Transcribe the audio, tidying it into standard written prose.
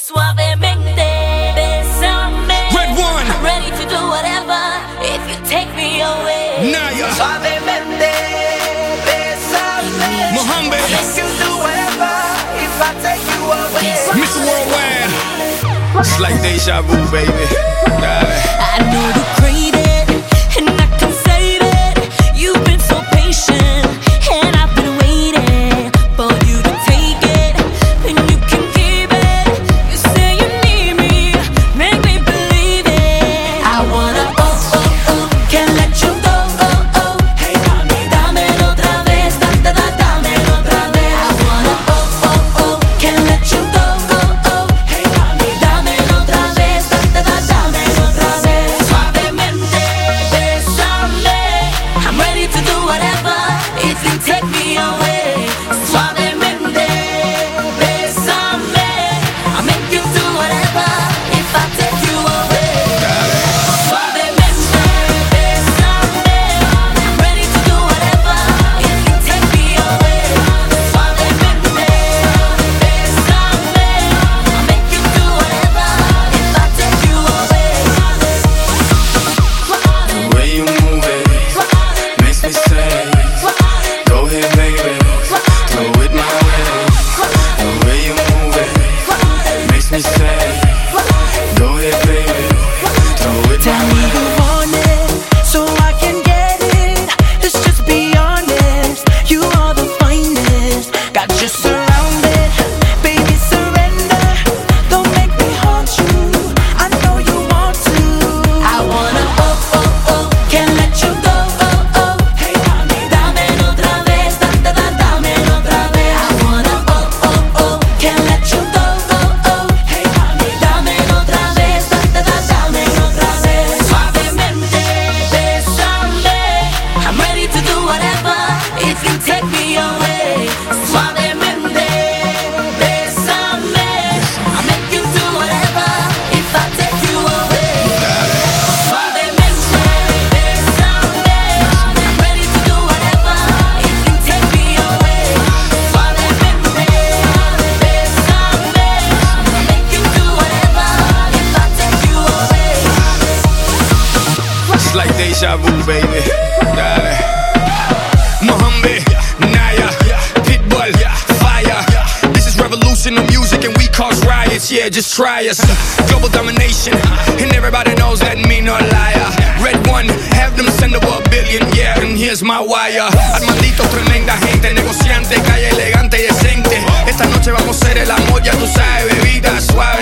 Suavemente, bésame. Red One. I'm ready to do whatever if you take me away. Naya. Suavemente, bésame. Mohammed. Yes, you do whatever if I take you away. Mr. Worldwide. It's like deja vu, baby. Dale. I know you crave it, and I can save it. You've been so patient, and I've been waiting for you to take it, and you can keep it. You say you need me, make me believe it. I wanna, can't let you go, Hey, dámelo otra vez, dámelo otra vez. I wanna, can't let you go, Hey, dámelo otra vez, dámelo otra vez. Suavemente, bésame. I'm ready to do whatever if you take me away. Suavemente, bésame. I'll make you do whatever if I take you away. Suavemente, bésame. I'm ready to do whatever if you take me away. Suavemente, bésame. I'll make you do whatever if I take you away. The way you move it makes me say, go ahead, baby, throw it my way. The way you move it makes me say, go ahead, baby, throw it Tell my me way. you want it, so I can get it. Let's just be honest, you are the finest. Got you surrounded, baby, surrender. Don't make me haunt you, I know you want to. I wanna, can't let you go, Hey, dámelo otra vez, dámelo otra vez. I wanna, can't let you go, Hey, dámelo otra vez, dámelo otra vez. Suavemente, bésame. I'm ready to do whatever if you take me away. Suavemente, bésame. I'll make you do whatever if I take you away. Suavemente, bésame. I'm ready to do whatever if you take me away. Suavemente, bésame. I'll make you do whatever if I take you away. It's like deja vu, baby. Dale. Mohammed, Naya, Pitbull, Fire. This is revolution of music and we cause riots. Yeah, just try us. Global domination, and everybody knows that me no liar. Red One, have them send over $1 billion, yeah, and here's my wire. Armandito, tremenda gente, negociante, calle elegante y decente. Esta noche vamos a hacer el amor, ya tú sabes, bebida suave.